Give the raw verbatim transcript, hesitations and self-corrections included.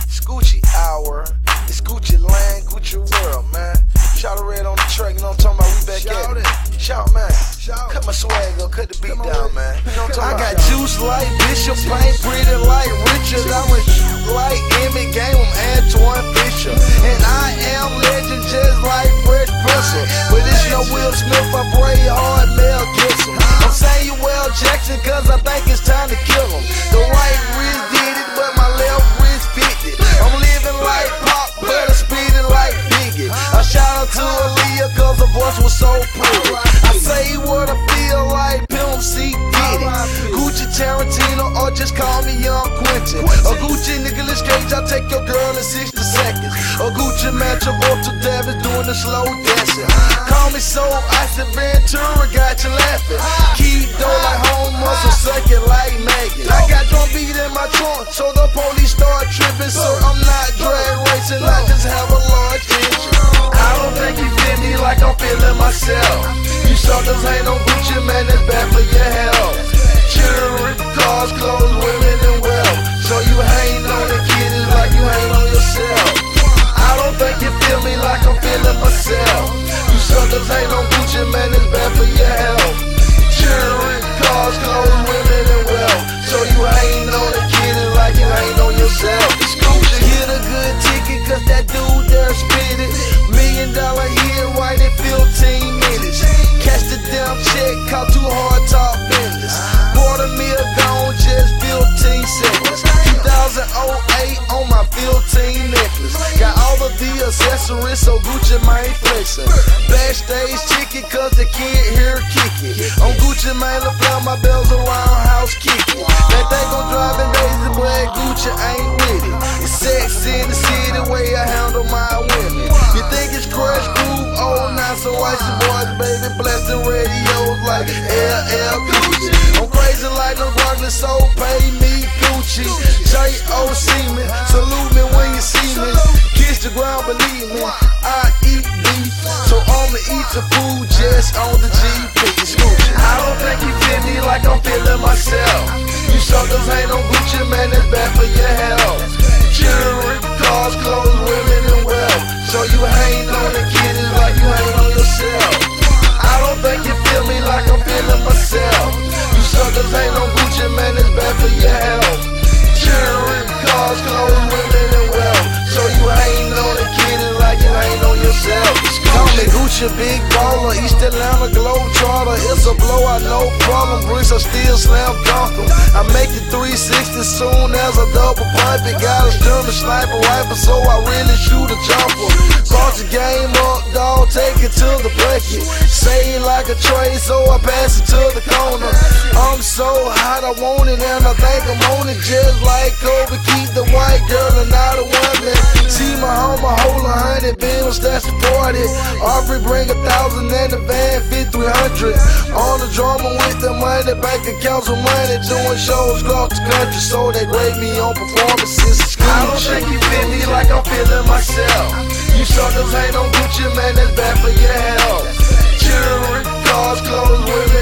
It's Gucci hour. It's Gucci land, Gucci world, man. Shout red on the track, you know what I'm talking about? We back Shout at it. it. Shout, man. Shout. Cut my swag up, cut the beat Come on, down, man. man. You know what I'm talking I about? got juice like Bishop, paint pretty like Richard. I'm a like Emmett Game, I'm Antoine Fisher. And I am legend just like Fresh Prince. But it's no Will Smith, I pray hard Mel Gibson. I'm Samuel Jackson cause I think it's time to kill him. The right wrist did it, but my left wrist picked it. I'm living like Pop, but I'm speeding like Biggie. I shout out to Aaliyah cause her voice was so pretty. I say what I feel like Pimp C Diddy. Gucci Tarantino or just call me Young Quentin. A Gucci Nicolas Cage, I take your girl in sixty seconds. A Gucci Metro to Davis doing the slow dancing. Call me so Icy Ventura, got you laughing. Keep dough like home muscle, suck it like Megan. I got drum beat in my trunk, so the police start tripping. So I'm not drag racing, I just have a large engine. I don't think you feel me like I'm feeling myself. You suckers ain't no Gucci, man, that's bad for your health. Jewelry, cars, clothes, women, and wealth. So you hang on the kiddies like you hang on yourself. I don't think you feel me like I'm feeling myself. You suckers ain't no Gucci, man, it's bad for your health. Jewelry, cars, clothes, women, and wealth. So you hang on the kiddies like you hang on yourself. Gucci hit a good ticket cause that dude there spit it. Million dollar hit right in fifteen minutes. Catch the damn check, caught too hard top business. Quarter meal gone, just fifteen seconds. two thousand eight on my fifteen necklace. Got all of the accessories, so Gucci man flexing. Backstage ticket, cause the kid here kick it. On Gucci man, I fly my bells around house kicking. They think I'm driving lazy, but Gucci ain't with it. It's sex in the city, way I handle my women. You think it's Crush Groove? Oh, not so icy boys, baby. Blasting radios like L L Gucci. I'm crazy like no Rockland, so pay me Gucci. J O Seaman, salute me when you see me. Kiss the ground, believe me, I eat beef. So I'ma eat the food just on the G P. Gucci. I don't think you feel me like I'm feeling myself. You suckers ain't no Gucci, man, that's bad for your health. Jewelry, cars, clothes, women, and wealth. So you hang on the kiddies like you hang on yourself. I don't think you feel me like I'm feeling myself. You suckers ain't no Gucci, man, it's bad for your health. Jewelry, cars, clothes, women, and wealth. So you hang on the kiddies like you hang on yourself. Call me Gucci, big baller, East Atlanta Globetrotter. It's a blowout, no problem. Bricks I still slam dunk 'em. I make it three sixty soon as a double pump it. Got a German sniper rifle, so I really shoot a jumper. Cross the game up, dog, take it to the bucket. Say it like a tray, so I pass it to the corner. I'm so hot, I want it, and I think I'm on it. Just like Kobe, keep the white girl and not a woman. See my home, I hold a hundred bills, that's forty. Aubrey bring a thousand and the van fit three hundred. On the drama with the money, bank accounts with money. Doing shows across the country, so they grade me on performances. I don't think you feel me like I'm feeling myself. You suckers ain't no Gucci, man, that's bad for your health. Jewelry, cars, clothes, women.